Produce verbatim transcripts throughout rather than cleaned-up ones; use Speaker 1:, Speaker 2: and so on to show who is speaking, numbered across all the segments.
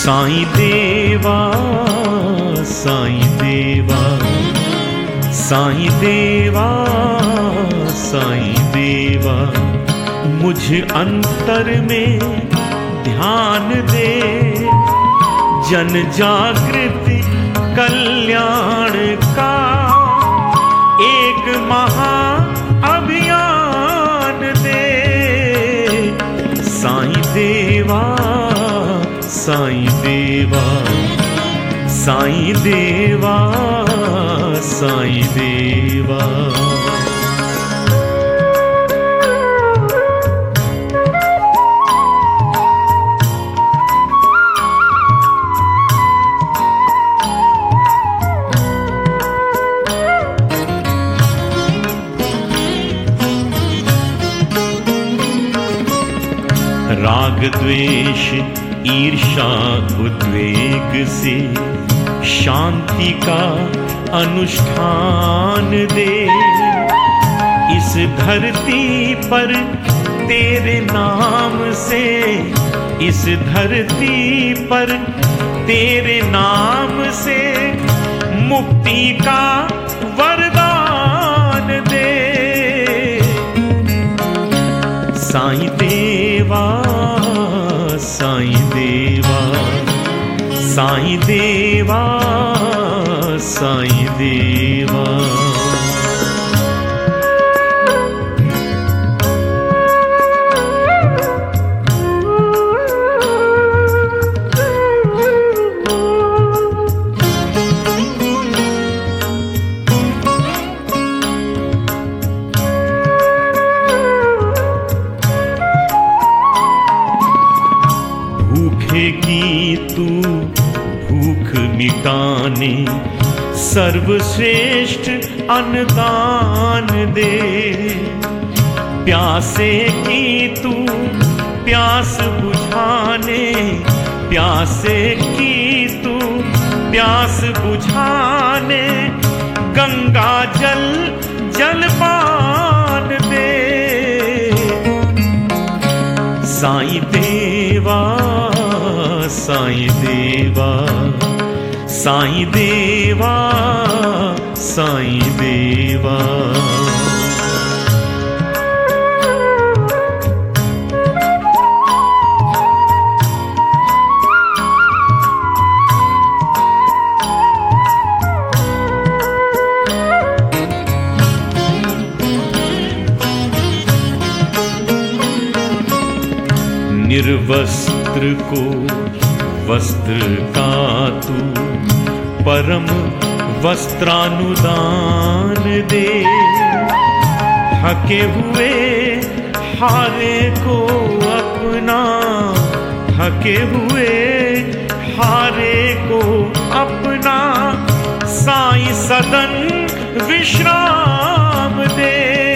Speaker 1: साईं देवा साईं देवा साईं देवा साईं देवा, मुझ अंतर में ध्यान दे, जन जागृति कल्याण का एक महा अभियान दे। साईं देवा साईं देवा साईं देवा साईं देवा। राग द्वेष ईर्षा उद्वेग से शांति का अनुष्ठान दे। इस धरती पर तेरे नाम से, इस धरती पर तेरे नाम से मुक्ति का वरदान दे। साईं देवा साईं देवा साईं देवा साईं देवा। की तू भूख मिटाने सर्वश्रेष्ठ अन्नदान दे। प्यासे की तू प्यास बुझाने, प्यासे की तू प्यास बुझाने गंगा जल जलपान दे। साईं देवा साईं देवा साईं देवा साईं देवा। निर्वस्त्र को वस्त्र का तू परम वस्त्रानुदान दे। थके हुए हारे को अपना, थके हुए हारे को अपना साईं सदन विश्राम दे।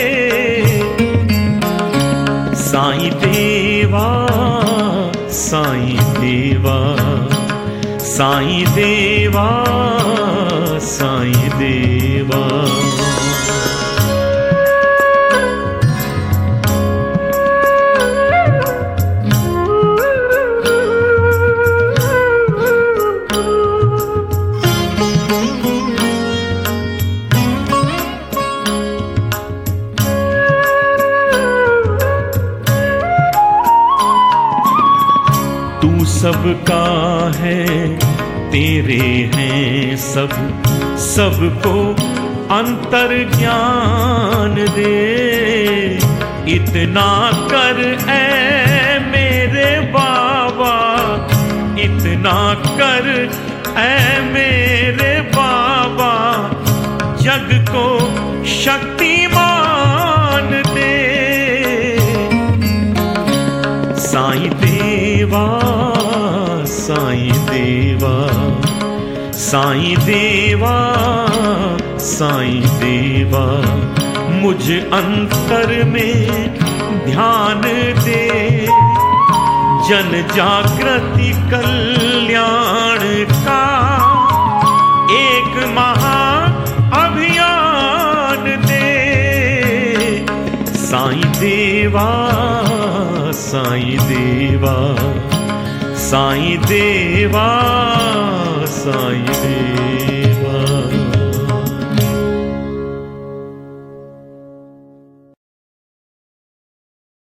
Speaker 1: साईं देवा साईं देवा साईं देवा साईं देवा। सबका है तेरे हैं सब, सबको अंतर ज्ञान दे। इतना कर ऐ मेरे बाबा, इतना कर ऐ मेरे बाबा, जग को शक्तिमान दे। साईं देवा साईं देवा साईं देवा साईं देवा, मुझ अंतर में ध्यान दे। जन जागृति कल्याण का एक महा अभियान दे। साईं देवा साईं देवा साईं देवा साईं देवा।